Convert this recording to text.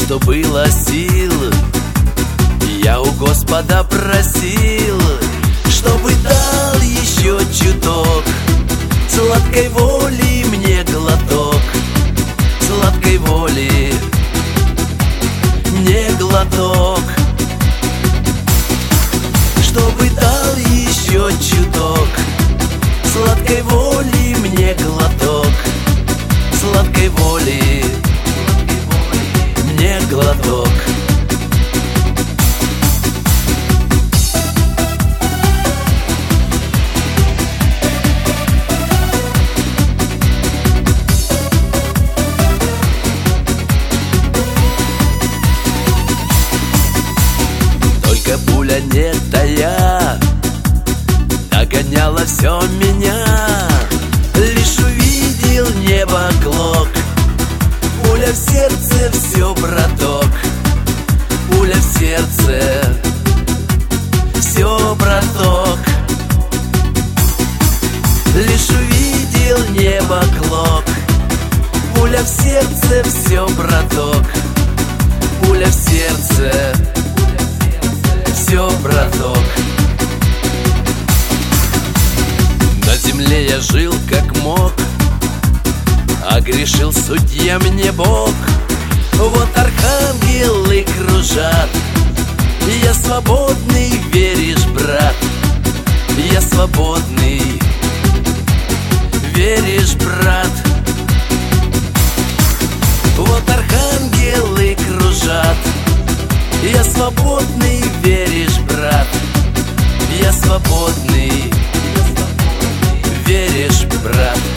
что было сил, я у Господа просил, чтобы дал еще чуток сладкой воли мне глоток, сладкой воли мне глоток, чтобы дал еще чуток сладкой воли мне глоток, сладкой воли мне глоток. Только пуля не тая догоняла все меня, лишь увидел небо клок, пуля в сердце, все, браток, пуля в сердце, все, браток. Лишь увидел небо клок, пуля в сердце, все, браток, пуля в сердце, все, браток. На земле я жил как мог, а грешил судья мне Бог. Вот архангелы кружат, я свободный, веришь, брат? Я свободный, веришь, брат? Вот архангелы кружат, я свободный, веришь, брат? Я свободный, веришь, брат?